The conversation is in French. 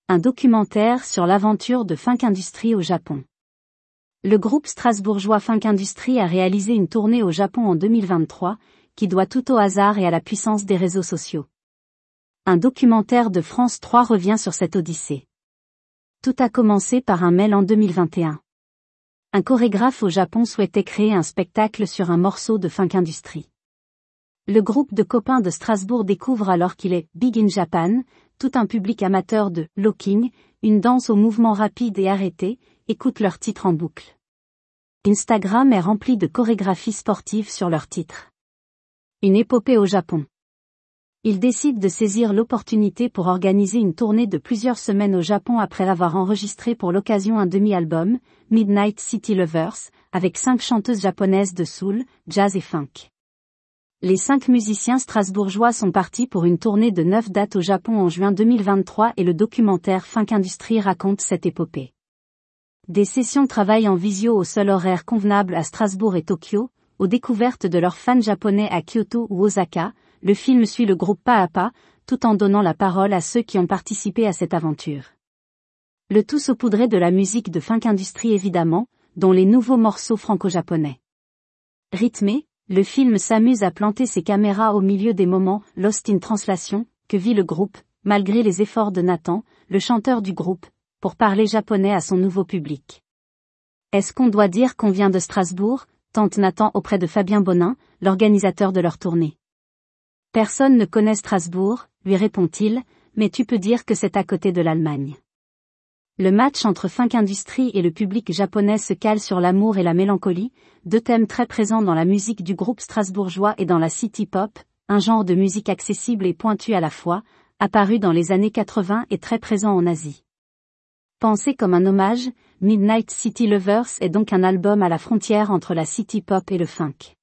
Un documentaire sur l'aventure de Funk Industry au Japon. Le groupe strasbourgeois Funk Industry a réalisé une tournée au Japon en 2023, qui doit tout au hasard et à la puissance des réseaux sociaux. Un documentaire de France 3 revient sur cette odyssée. Tout a commencé par un mail en 2021. Un chorégraphe au Japon souhaitait créer un spectacle sur un morceau de Funk Industry. Le groupe de copains de Strasbourg découvre alors qu'il est « big in Japan », tout un public amateur de « locking », une danse au mouvement rapide et arrêté, écoute leur titre en boucle. Instagram est rempli de chorégraphies sportives sur leurs titres. Une épopée au Japon. Ils décident de saisir l'opportunité pour organiser une tournée de plusieurs semaines au Japon après avoir enregistré pour l'occasion un demi-album, Midnight City Lovers, avec 5 chanteuses japonaises de soul, jazz et funk. Les 5 musiciens strasbourgeois sont partis pour une tournée de 9 dates au Japon en juin 2023 et le documentaire Funk Industry raconte cette épopée. Des sessions travail en visio au seul horaire convenable à Strasbourg et Tokyo, aux découvertes de leurs fans japonais à Kyoto ou Osaka, le film suit le groupe pas à pas, tout en donnant la parole à ceux qui ont participé à cette aventure. Le tout saupoudré de la musique de Funk Industry évidemment, dont les nouveaux morceaux franco-japonais. Rythmé, le film s'amuse à planter ses caméras au milieu des moments « Lost in Translation » que vit le groupe, malgré les efforts de Nathan, le chanteur du groupe, pour parler japonais à son nouveau public. Est-ce qu'on doit dire qu'on vient de Strasbourg, tente Nathan auprès de Fabien Bonin, l'organisateur de leur tournée. Personne ne connaît Strasbourg, lui répond-il, mais tu peux dire que c'est à côté de l'Allemagne. Le match entre Funk Industry et le public japonais se cale sur l'amour et la mélancolie, 2 thèmes très présents dans la musique du groupe strasbourgeois et dans la city pop, un genre de musique accessible et pointue à la fois, apparu dans les années 80 et très présent en Asie. Pensé comme un hommage, Midnight City Lovers est donc un album à la frontière entre la city pop et le funk.